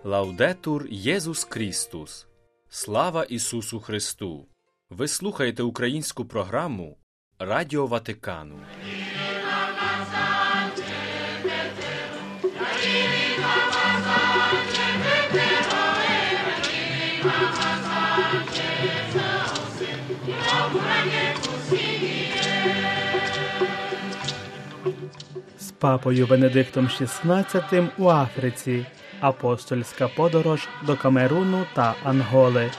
Лаудетур Єсус Крістус. Слава Ісусу Христу! Ви слухаєте українську програму Радіо Ватикану. З папою Венедиктом XVI у Африці. Апостольська подорож до Камеруну та Анголи.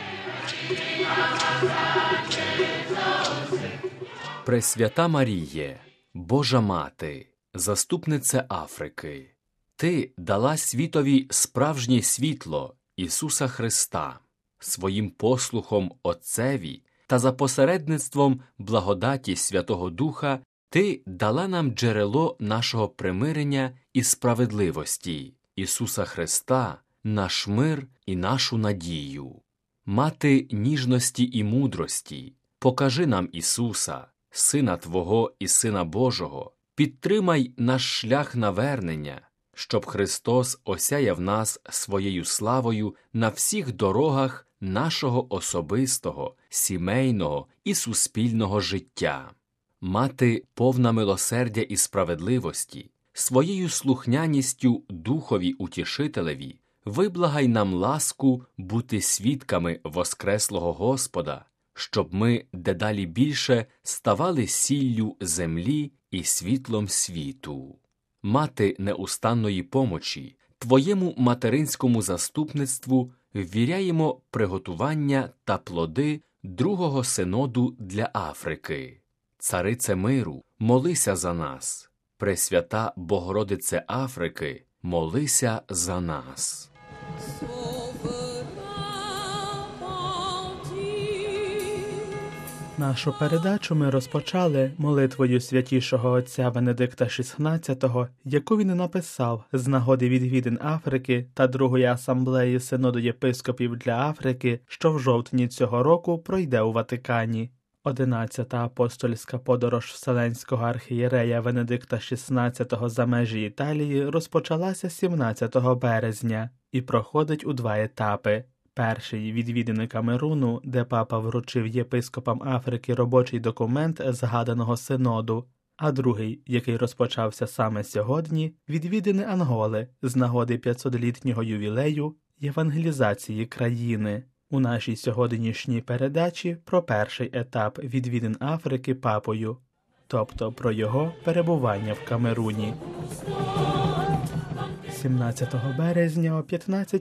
Пресвята Маріє, Божа Мати, заступнице Африки, Ти дала світові справжнє світло Ісуса Христа, своїм послухом Отцеві та за посередництвом благодаті Святого Духа Ти дала нам джерело нашого примирення і справедливості, Ісуса Христа, наш мир і нашу надію. Мати ніжності і мудрості, покажи нам Ісуса, Сина Твого і Сина Божого, підтримай наш шлях навернення, щоб Христос осяяв нас своєю славою на всіх дорогах нашого особистого, сімейного і суспільного життя. Мати повна милосердя і справедливості, своєю слухняністю Духові Утішителеві, виблагай нам ласку бути свідками воскреслого Господа, щоб ми дедалі більше ставали сіллю землі і світлом світу. Мати неустанної помочі, Твоєму материнському заступництву ввіряємо приготування та плоди Другого синоду для Африки. Царице миру, молися за нас. Пресвята Богородице Африки, молися за нас. Нашу передачу ми розпочали молитвою святішого отця Венедикта XVI, яку він написав з нагоди відвідин Африки та Другої асамблеї Синоду єпископів для Африки, що в жовтні цього року пройде у Ватикані. 11-та апостольська подорож Вселенського архієрея Венедикта XVI за межі Італії розпочалася 17 березня і проходить у два етапи. Перший – відвідини Камеруну, де папа вручив єпископам Африки робочий документ згаданого синоду, а другий, який розпочався саме сьогодні – відвідини Анголи з нагоди 500-літнього ювілею євангелізації країни. У нашій сьогоднішній передачі про перший етап відвідин Африки папою, тобто про його перебування в Камеруні. 17 березня о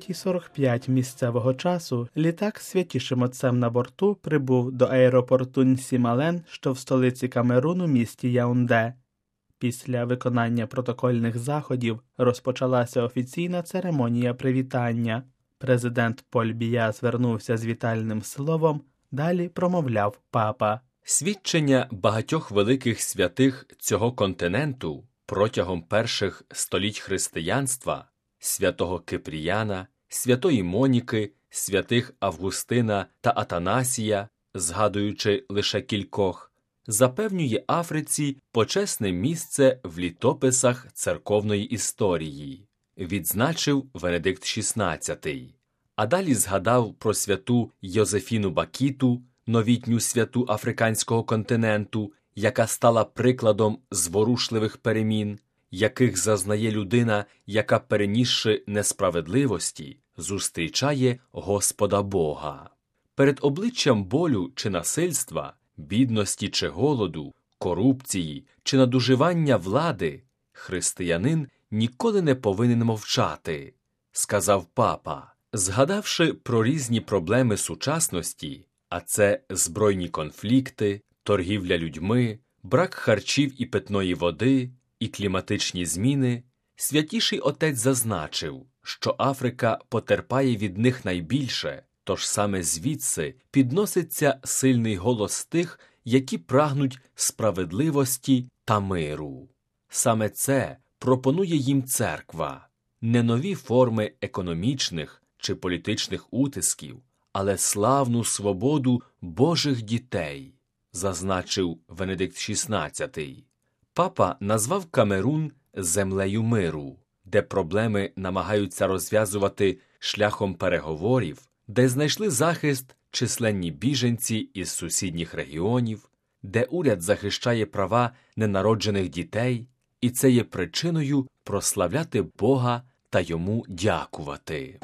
15:45 місцевого часу літак з святішим отцем на борту прибув до аеропорту Нсімален, що в столиці Камеруну, місті Яунде. Після виконання протокольних заходів розпочалася офіційна церемонія привітання. Президент Поль Бія звернувся з вітальним словом, далі промовляв папа. Свідчення багатьох великих святих цього континенту протягом перших століть християнства – святого Кипріяна, святої Моніки, святих Августина та Атанасія, згадуючи лише кількох, запевнює Африці почесне місце в літописах церковної історії, відзначив Венедикт XVI. А далі згадав про святу Йозефіну Бакіту, новітню святу африканського континенту, яка стала прикладом зворушливих перемін, яких зазнає людина, яка, перенісши несправедливості, зустрічає Господа Бога. Перед обличчям болю чи насильства, бідності чи голоду, корупції чи надуживання влади християнин ніколи не повинен мовчати, сказав папа, згадавши про різні проблеми сучасності, а це збройні конфлікти, торгівля людьми, брак харчів і питної води, і кліматичні зміни, святіший отець зазначив, що Африка потерпає від них найбільше, тож саме звідси підноситься сильний голос тих, які прагнуть справедливості та миру. Саме це пропонує їм церква, не нові форми економічних чи політичних утисків, але славну свободу Божих дітей, зазначив Венедикт XVI. Папа назвав Камерун землею миру, де проблеми намагаються розв'язувати шляхом переговорів, де знайшли захист численні біженці із сусідніх регіонів, де уряд захищає права ненароджених дітей, і це є причиною прославляти Бога та Йому дякувати.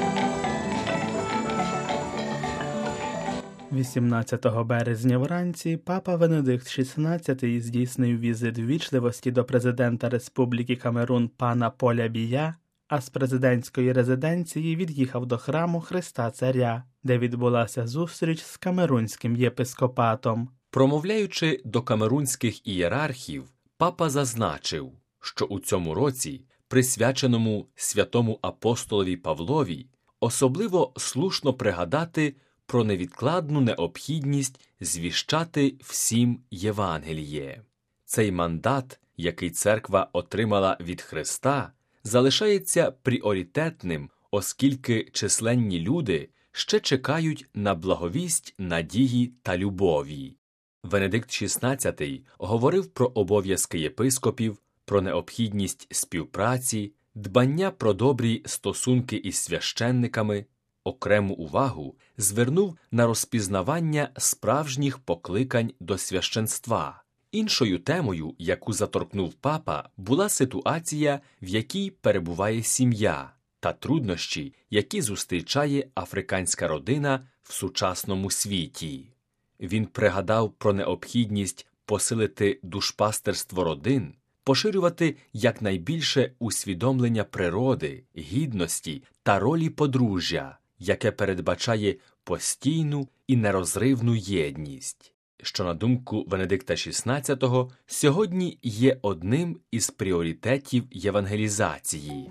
18 березня вранці папа Венедикт XVI здійснив візит ввічливості до президента Республіки Камерун пана Поля Бія, а з президентської резиденції від'їхав до храму Христа Царя, де відбулася зустріч з камерунським єпископатом. Промовляючи до камерунських ієрархів, папа зазначив, що у цьому році, присвяченому святому апостолові Павлові, особливо слушно пригадати про невідкладну необхідність звіщати всім Євангеліє. Цей мандат, який церква отримала від Христа, залишається пріоритетним, оскільки численні люди ще чекають на благовість надії та любові. Венедикт XVI говорив про обов'язки єпископів, про необхідність співпраці, дбання про добрі стосунки із священниками, окрему увагу звернув на розпізнавання справжніх покликань до священства. Іншою темою, яку заторкнув папа, була ситуація, в якій перебуває сім'я, та труднощі, які зустрічає африканська родина в сучасному світі. Він пригадав про необхідність посилити душпастерство родин, поширювати якнайбільше усвідомлення природи, гідності та ролі подружжя, яке передбачає постійну і нерозривну єдність, що, на думку Венедикта XVI, сьогодні є одним із пріоритетів євангелізації.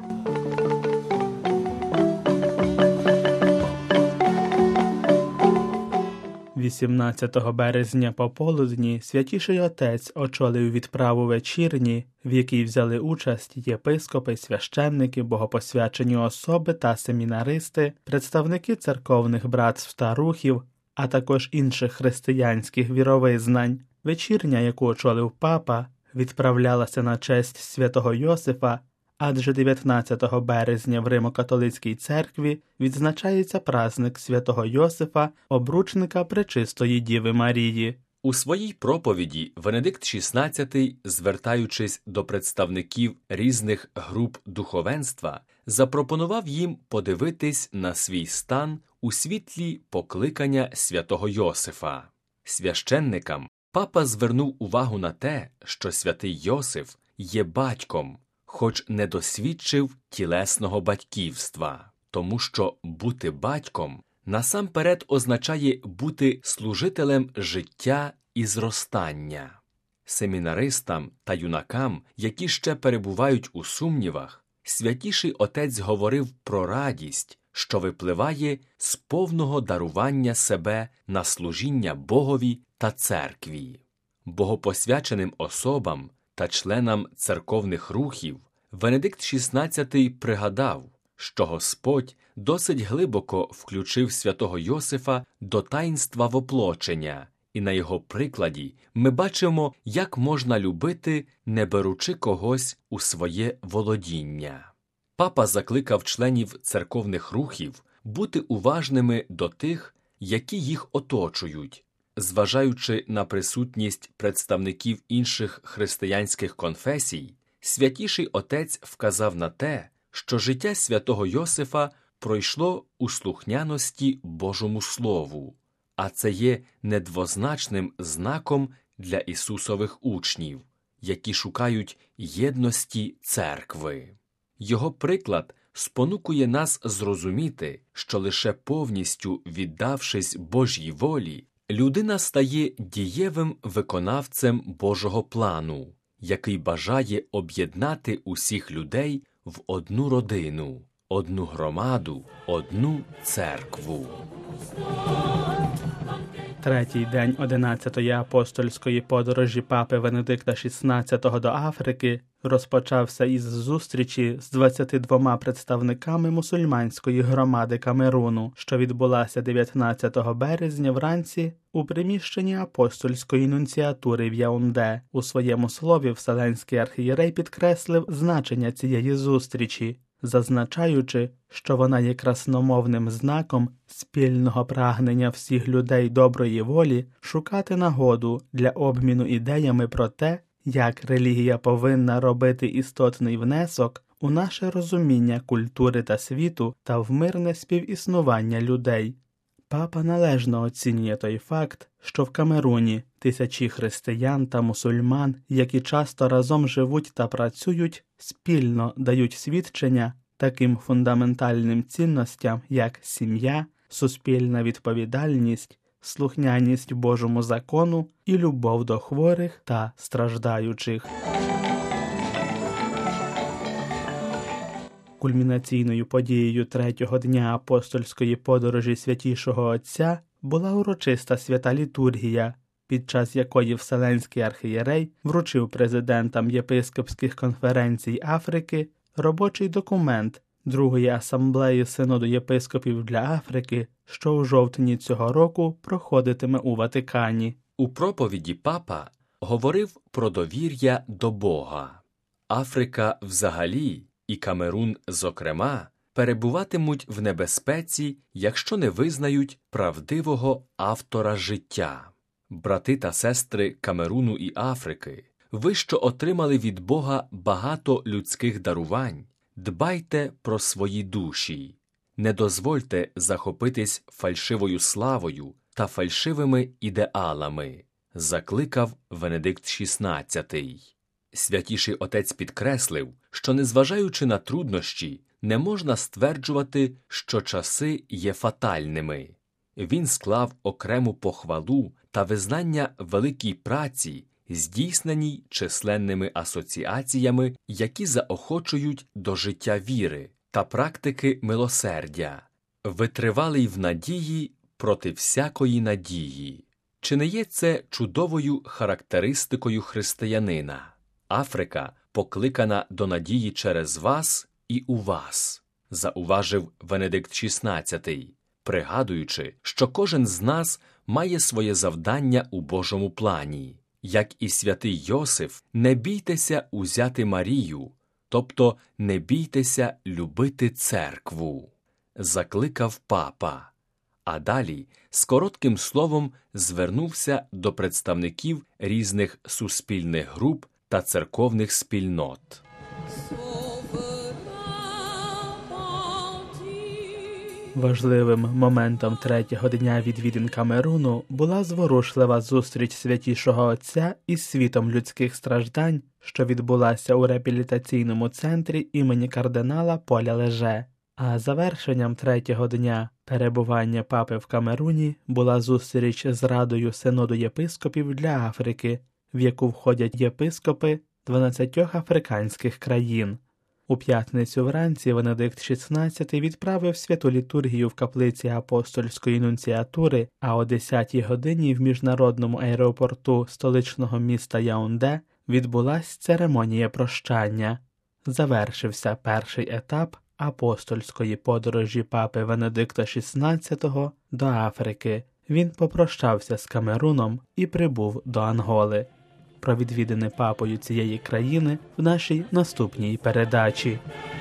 – 18 березня пополудні Святіший Отець очолив відправу вечірні, в якій взяли участь єпископи, священники, богопосвячені особи та семінаристи, представники церковних братств та рухів, а також інших християнських віровизнань. Вечірня, яку очолив папа, відправлялася на честь святого Йосифа, адже 19 березня в Римо-католицькій церкві відзначається праздник святого Йосифа, обручника Пречистої Діви Марії. У своїй проповіді Венедикт XVI, звертаючись до представників різних груп духовенства, запропонував їм подивитись на свій стан у світлі покликання святого Йосифа. Священникам папа звернув увагу на те, що святий Йосиф є батьком, хоч не досвідчив тілесного батьківства, тому що бути батьком насамперед означає бути служителем життя і зростання. Семінаристам та юнакам, які ще перебувають у сумнівах, Святіший Отець говорив про радість, що випливає з повного дарування себе на служіння Богові та церкві. Богопосвяченим особам та членам церковних рухів Венедикт XVI пригадав, що Господь досить глибоко включив святого Йосифа до таїнства воплочення, і на його прикладі ми бачимо, як можна любити, не беручи когось у своє володіння. Папа закликав членів церковних рухів бути уважними до тих, які їх оточують, зважаючи на присутність представників інших християнських конфесій. Святіший Отець вказав на те, що життя святого Йосифа пройшло у слухняності Божому Слову, а це є недвозначним знаком для Ісусових учнів, які шукають єдності церкви. Його приклад спонукує нас зрозуміти, що лише повністю віддавшись Божій волі, людина стає дієвим виконавцем Божого плану, який бажає об'єднати усіх людей в одну родину, одну громаду, одну церкву. Третій день 11-ї апостольської подорожі папи Венедикта XVI до Африки розпочався із зустрічі з 22 представниками мусульманської громади Камеруну, що відбулася 19 березня вранці у приміщенні апостольської нунціатури в Яунде. У своєму слові Вселенський архієрей підкреслив значення цієї зустрічі, зазначаючи, що вона є красномовним знаком спільного прагнення всіх людей доброї волі шукати нагоду для обміну ідеями про те, як релігія повинна робити істотний внесок у наше розуміння культури та світу та в мирне співіснування людей. Папа належно оцінює той факт, що в Камеруні тисячі християн та мусульман, які часто разом живуть та працюють, спільно дають свідчення таким фундаментальним цінностям, як сім'я, суспільна відповідальність, слухняність Божому закону і любов до хворих та страждаючих. Кульмінаційною подією третього дня апостольської подорожі Святішого Отця була урочиста свята літургія, під час якої Вселенський архієрей вручив президентам єпископських конференцій Африки робочий документ Другої асамблеї Синоду єпископів для Африки, що у жовтні цього року проходитиме у Ватикані. У проповіді папа говорив про довір'я до Бога. Африка взагалі і Камерун зокрема перебуватимуть в небезпеці, якщо не визнають правдивого автора життя. Брати та сестри Камеруну і Африки, ви, що отримали від Бога багато людських дарувань, дбайте про свої душі. Не дозвольте захопитись фальшивою славою та фальшивими ідеалами, закликав Венедикт XVI. Святіший Отець підкреслив, що, незважаючи на труднощі, не можна стверджувати, що часи є фатальними. Він склав окрему похвалу та визнання великій праці, здійсненій численними асоціаціями, які заохочують до життя віри та практики милосердя, витривалий в надії проти всякої надії. Чи не є це чудовою характеристикою християнина? Африка покликана до надії через вас і у вас, зауважив Венедикт XVI, пригадуючи, що кожен з нас має своє завдання у Божому плані. Як і святий Йосиф, не бійтеся узяти Марію, тобто не бійтеся любити церкву, закликав папа. А далі з коротким словом звернувся до представників різних суспільних груп та церковних спільнот. Важливим моментом третього дня відвідин Камеруну була зворушлива зустріч Святішого Отця із світом людських страждань, що відбулася у реабілітаційному центрі імені кардинала Поля Леже. А завершенням третього дня перебування папи в Камеруні була зустріч з Радою Синоду єпископів для Африки, в яку входять єпископи 12 африканських країн. У п'ятницю вранці Венедикт XVI відправив святу літургію в каплиці апостольської нунціатури, а о 10-й годині в міжнародному аеропорту столичного міста Яунде відбулась церемонія прощання. Завершився перший етап апостольської подорожі папи Венедикта XVI до Африки. Він попрощався з Камеруном і прибув до Анголи. Про відвідини папою цієї країни в нашій наступній передачі.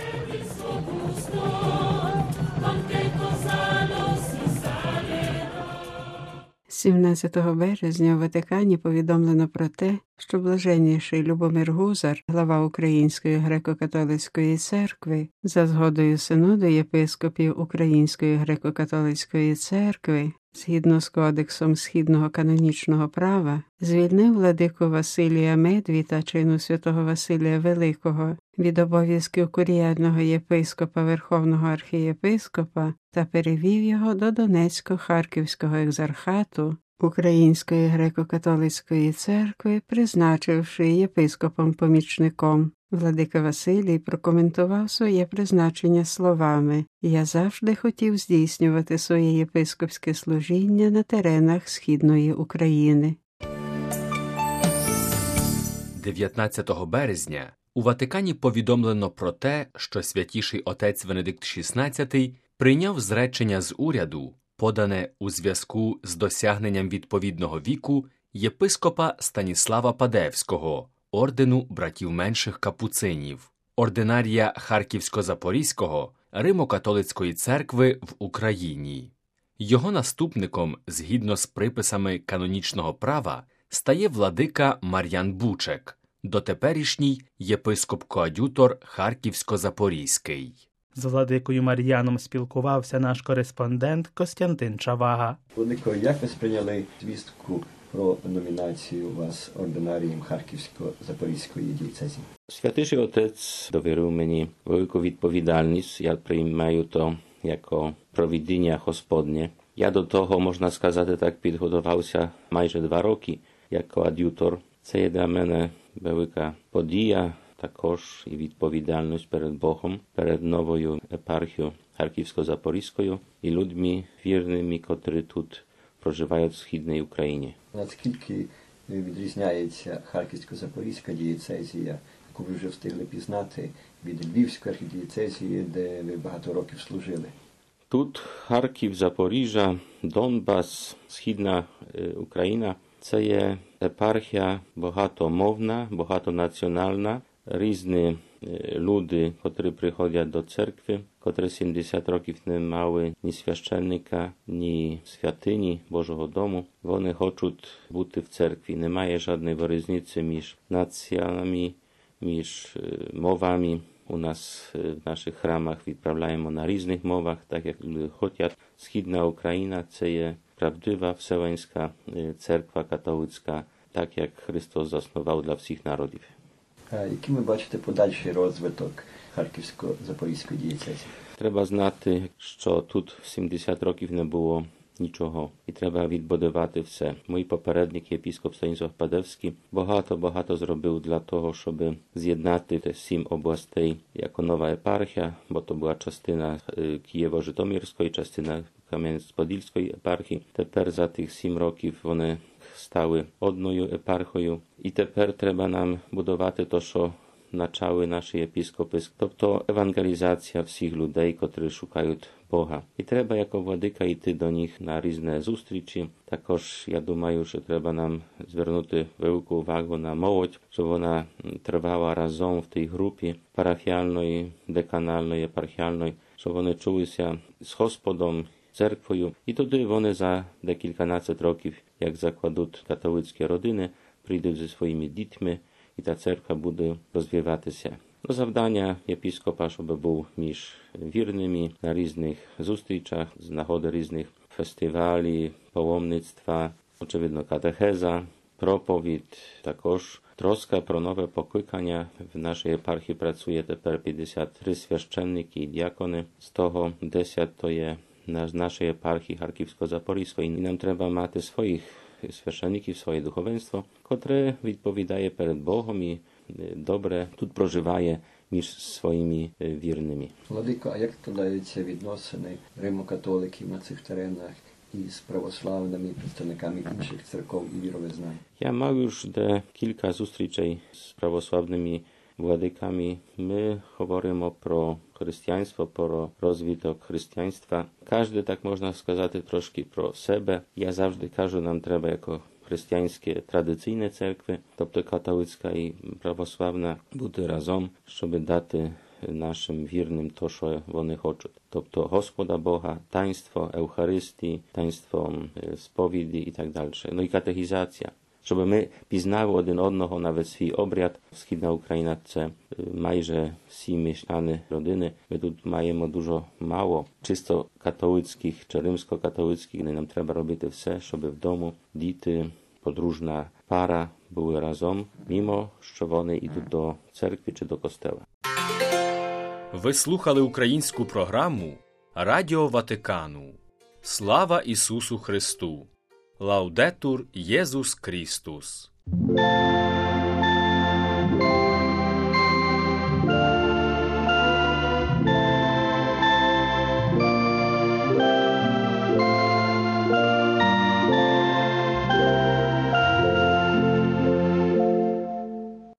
17 березня у Ватикані повідомлено про те, що блаженніший Любомир Гузар, глава Української греко-католицької церкви, за згодою Синоду єпископів Української греко-католицької церкви, згідно з Кодексом Східного канонічного права, звільнив владику Василія Медві та чину святого Василія Великого від обов'язків куріального єпископа Верховного архієпископа та перевів його до Донецько-Харківського екзархату Української греко-католицької церкви, призначивши єпископом-помічником. Владика Василій прокоментував своє призначення словами: «Я завжди хотів здійснювати своє єпископське служіння на теренах Східної України». 19 березня У Ватикані повідомлено про те, що святіший отець Венедикт XVI прийняв зречення з уряду, подане у зв'язку з досягненням відповідного віку єпископа Станіслава Падевського, ордену братів менших капуцинів, ординарія Харківсько-Запорізького Римо-католицької церкви в Україні. Його наступником, згідно з приписами канонічного права, стає владика Мар'ян Бучек, дотеперішній єпископ-коадютор Харківсько-Запорізький. З владикою Мар'яном спілкувався наш кореспондент Костянтин Чавага. Владико, як ви сприйняли звістку про номінацію вас ординарієм Харківсько-Запорізької дієцезії? Святіший отець довірив мені велику відповідальність. Я приймаю то як провидіння Господнє. Я до того, можна сказати, так підготувався майже 2 роки як коад'ютор. Це є для мене велика подія, також і відповідальність перед Богом, перед новою епархією Харківсько-Запорізькою і людьми вірними, котрі тут проживають в Східній Україні. Наскільки відрізняється Харківсько-Запорізька дієцезія, яку ви вже встигли пізнати, від Львівської архідієцезії, де ви багато років служили? Тут Харків, Запоріжжя, Донбас, Східна Україна – це є епархія багатомовна, багатонаціональна, різні люди, котрі приходять до церкви, котрі 70 років не мали ні священника, ні святині Божого дому. Вони хочуть бути в церкві. Немає жодної різниці між націями, між мовами. У нас в наших храмах відправляємо на різних мовах, так як люди хочуть. Східна Україна – це є правдива Вселенська церква католицька, так як Христос заснував для всіх народів. Який ви бачите подальший розвиток Харківсько-Запорізької дієцезії? Треба знати, що тут 70 років не було нічого. І треба відбудувати все. Мій попередник, єпископ Станіслав Падевський, багато зробив для того, щоб з'єднати 7 областей як нова епархія, бо то була частина Києво-Житомирської, частина Кам'янець-Подільської епархії. Тепер за тих 7 років вони стали одною епархією. І тепер треба нам будувати те, що почали наші єпископи, тобто евангелізація всіх людей, котрі шукають Бога. І треба, як владика, йти до них на різні зустрічі. Також, я думаю, що треба нам звернути велику увагу на молодь, щоб вона тривала разом в тій групі парафіальної, деканальної, епархіальної, щоб вони чулися з Господом, церквою. І тоді вони за декільканадцять років, як закладуть католицькі родини, прийдуть зі своїми дітьми, і та церква буде розвиватися. Завдання єпископа, щоб був між вірними на різних зустрічах, з нагоди різних фестивалів, паломництва, очевидно, катехеза, проповідь, також троска про нове покликання. В нашій єпархії працює тепер 53 священники і діакони, з того 10 то є з нашої єпархії Харківсько-Запорізької. І нам треба мати своїх священників, своє духовенство, котре відповідає перед Богом і добре тут проживає між своїми вірними. Владико, а як складаються відносини римо-католиків на цих теренах із православними представниками інших церков і віровизнань? Я мав już кілька зустрічей з православними владиками. Ми говоримо про християнство, про розвиток християнства. Кожен, так можна сказати, трошки про себе. Я завжди кажу, нам треба як християнські традиційні церкви, тобто католицька і православна, бути разом, щоб дати нашим вірним то, що вони хочуть. Тобто Господа Бога, таїнство Евхаристії, таїнство сповіді і так далі. Ну і катехізація. Щоб ми пізнали один одного на весь свій обряд. Східна Україна – це майже всі міщани родини. Ми тут маємо дуже мало чисто католицьких чи римсько-католицьких, де нам треба робити все, щоб вдома діти, подружна пара були разом, мимо що вони йдуть до церкви чи до костела. Ви слухали українську програму Радіо Ватикану. Слава Ісусу Христу! Лаудетур Єсус Крістус!